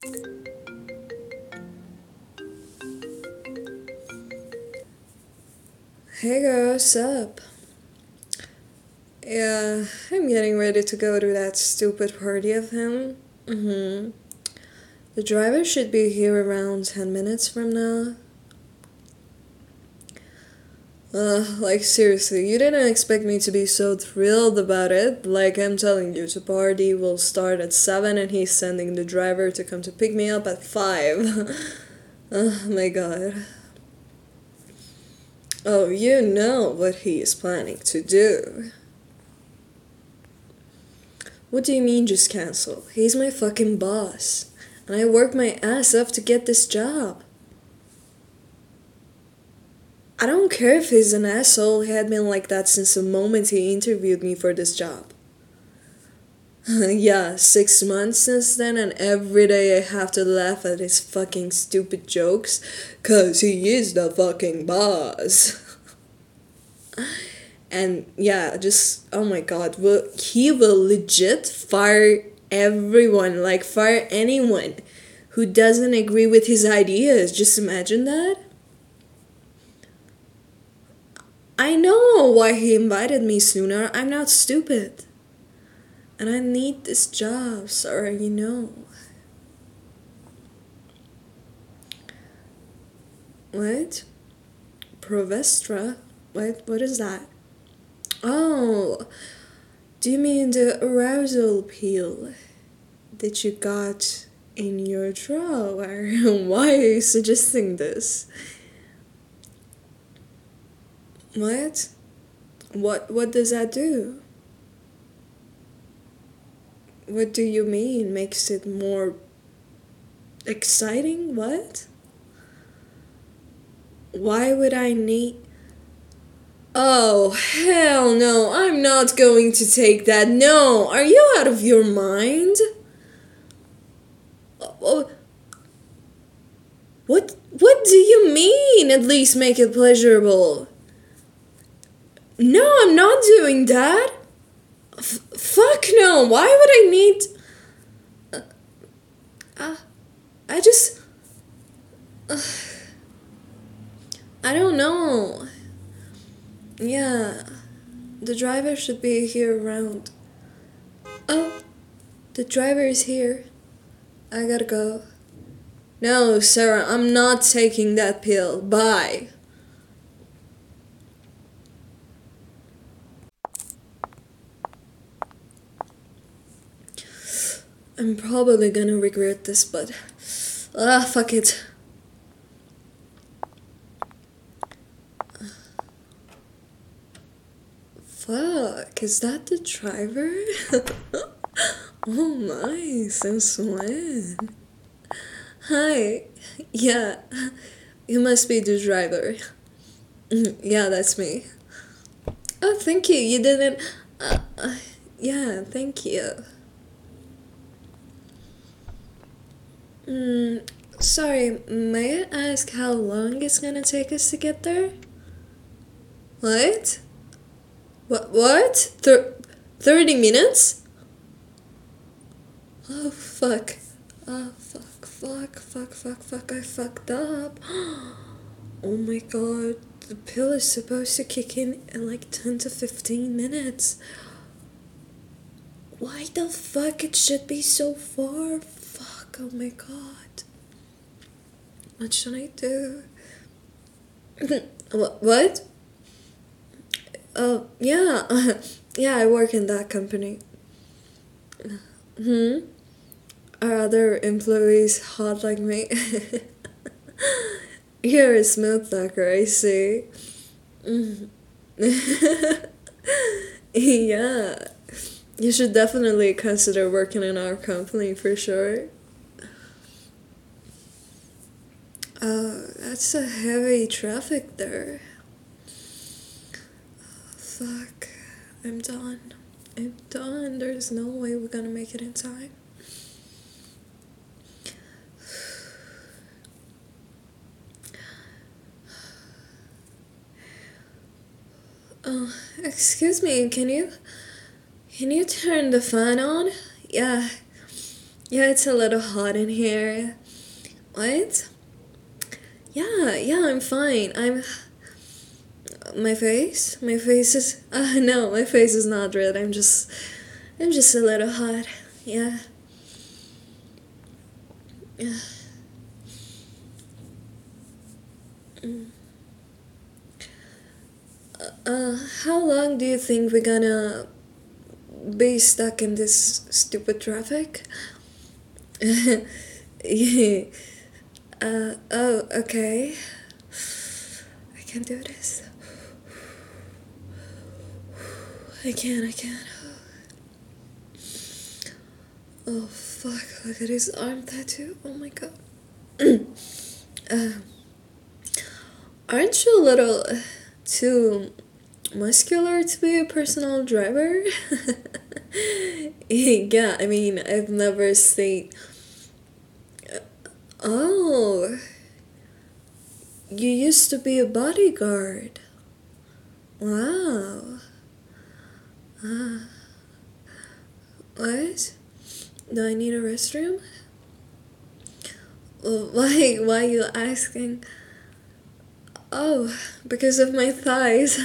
Hey girl, what's up? Yeah, I'm getting ready to go to that stupid party of him. The driver should be here around 10 minutes from now. Like seriously, you didn't expect me to be so thrilled about it. Like I'm telling you, the party will start at 7 and he's sending the driver to come to pick me up at 5. Oh my god. Oh, you know what he is planning to do. What do you mean just cancel? He's my fucking boss. And I worked my ass off to get this job. I don't care if he's an asshole, he had been like that since the moment he interviewed me for this job. Yeah, 6 months since then, and every day I have to laugh at his fucking stupid jokes, 'cause he is the fucking boss. And yeah, just, oh my god, he will legit fire everyone, like fire anyone who doesn't agree with his ideas. Just imagine that. I know why he invited me sooner. I'm not stupid. And I need this job, Sarah, you know. What? Provestra? What is that? Oh, do you mean the arousal pill that you got in your drawer? Why are you suggesting this? What? What does that do? What do you mean makes it more exciting? What? Why would I need... Oh, hell no, I'm not going to take that. No, are you out of your mind? Oh, what do you mean? At least make it pleasurable. No, I'm not doing that. Fuck no. Why would I need... I just... I don't know. Yeah, the driver should be here around... Oh, the driver is here. I gotta go. No, Sarah, I'm not taking that pill. Bye. I'm probably gonna regret this, but... fuck it. Fuck, is that the driver? Oh my, since when? Hi. Yeah, you must be the driver. Yeah, that's me. Oh, thank you. You didn't... yeah, thank you. Sorry, may I ask how long it's gonna take us to get there? What? What? 30 minutes? Oh, fuck. Oh, fuck, I fucked up. Oh my god, the pill is supposed to kick in like 10 to 15 minutes. Why the fuck it should be so far? Fuck, oh my god. What should I do? What? Oh, yeah. Yeah, I work in that company. Are other employees hot like me? You're a smooth talker, I see. Yeah. You should definitely consider working in our company for sure. Oh, that's a heavy traffic there. Fuck. I'm done. I'm done. There's no way we're gonna make it in time. Oh, excuse me, can you turn the fan on? Yeah, Yeah, it's a little hot in here. What? Yeah, yeah, I'm fine. My face? My face is. No, my face is not red. I'm just a little hot. Yeah. Yeah. How long do you think we're gonna be stuck in this stupid traffic? Yeah. Oh, okay. I can do this. I can. Oh, fuck. Look at his arm tattoo. Oh my god. uh, aren't you a little too muscular to be a personal driver? Yeah, I mean, I've never seen. Oh, you used to be a bodyguard. Wow. What? Do I need a restroom? Well, why are you asking? Oh, because of my thighs.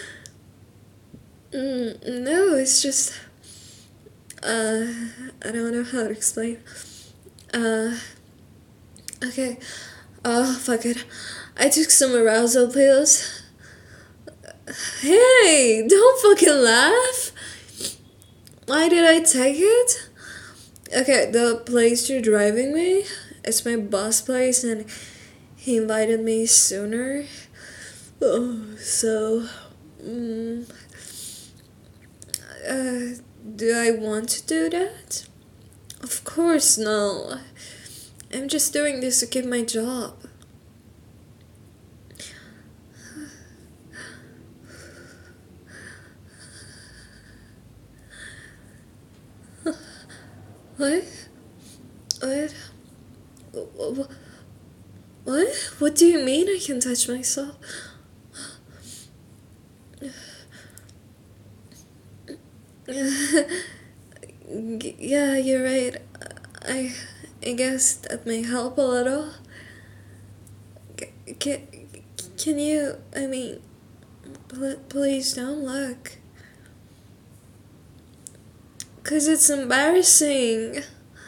No, it's just. Uh, I don't know how to explain. Uh, okay. Oh, fuck it. I took some arousal pills. Hey, don't fucking laugh. Why did I take it? Okay, the place you're driving me, it's my boss place, and he invited me sooner. Oh, so, mm, do I want to do that? Of course no. I'm just doing this to keep my job. What? What? What? What? What do you mean I can touch myself? Yeah, you're right. I, I guess that may help a little. Can, can you? I mean, please don't look. 'Cause it's embarrassing.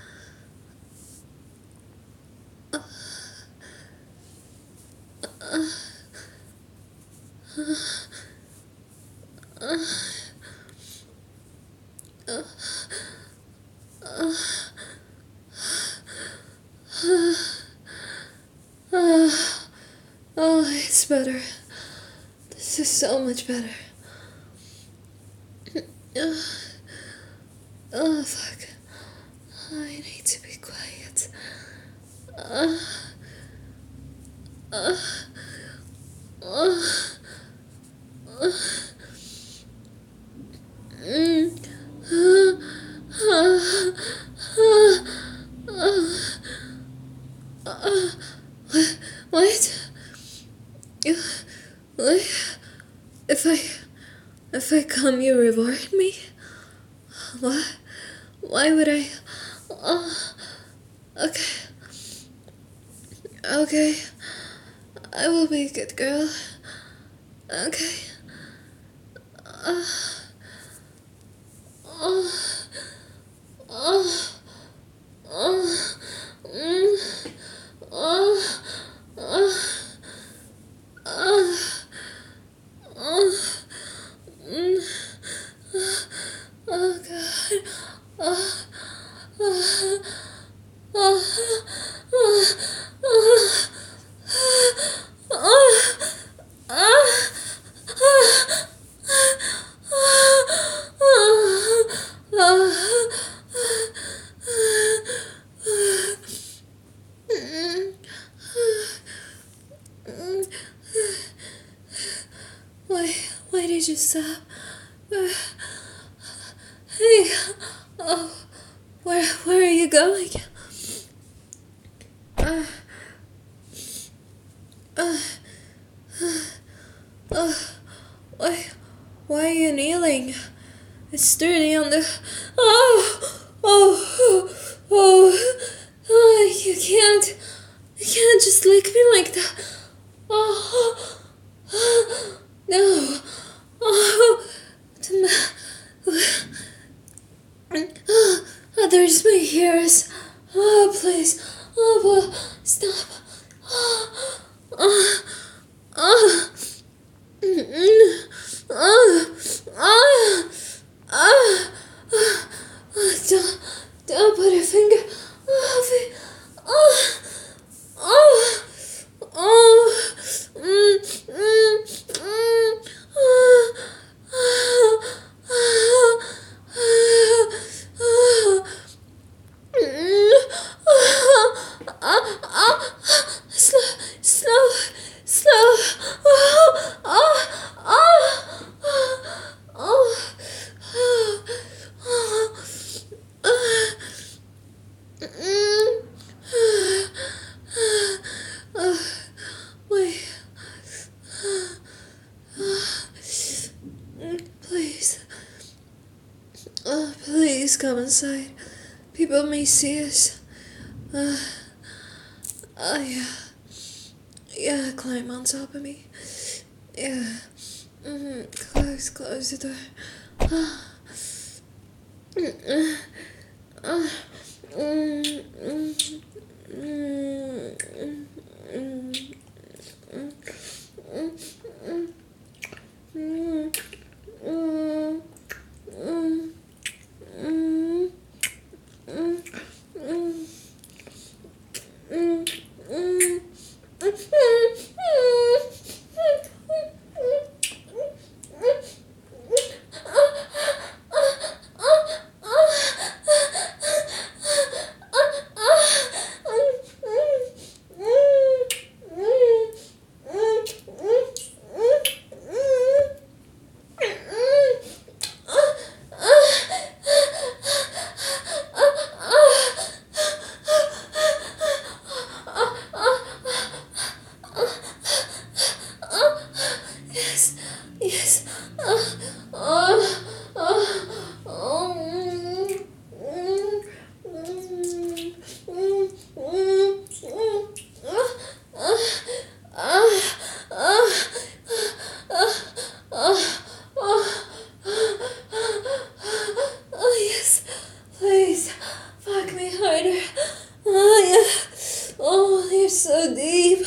Oh, it's better. This is so much better. Oh, fuck. I need to be quiet. Uh, uh, uh, uh, mm, what? What? If I, if I come, you reward me? What? Why would I? Oh, okay. Okay. I will be a good girl. Okay. Uh, oh, oh, oh, oh, oh, oh, oh, oh, God. Oh, oh, oh, oh, why, why did you stop? Hey, oh, where are you going? Uh, uh, uh, why, why are you kneeling? It's dirty on the. Oh, oh, Oh, oh, you can't just lick me like that. Oh, oh, no. Oh, oh, there's my ears. Oh, please. Oh, stop. Oh, oh, oh. Mm-mm. Oh, oh, oh, oh, don't put a finger. Oh, oh, oh, oh, oh, slow, slow, slow. Oh, oh, oh, oh, oh, wait. Please. Please come inside. People may see us. Yeah. Yeah, climb on top of me. Yeah. Close the door. Yes, yes. Oh, yes. Please, fuck me harder. Oh, yeah. Oh, you're so deep.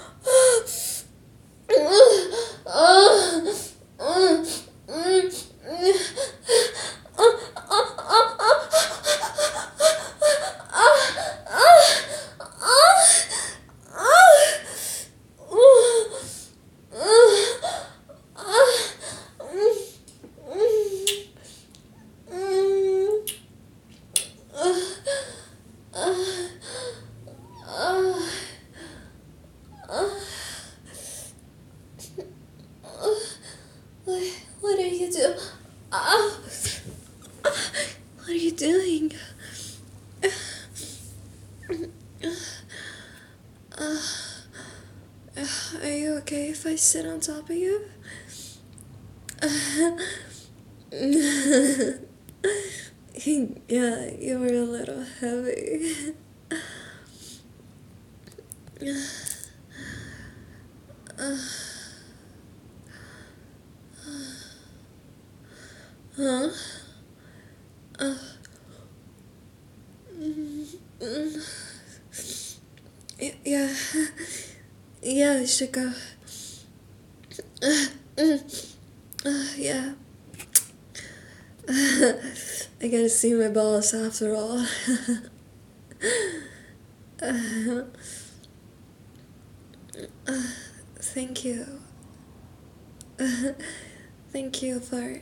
What are you doing? What are you doing? Are you okay if I sit on top of you? Yeah, you were a little heavy. Huh? Yeah, yeah, we should go. Yeah. I gotta see my boss after all. Thank you. Thank you for,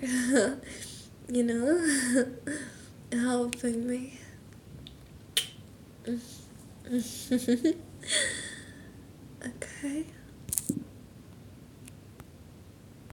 helping me. Okay.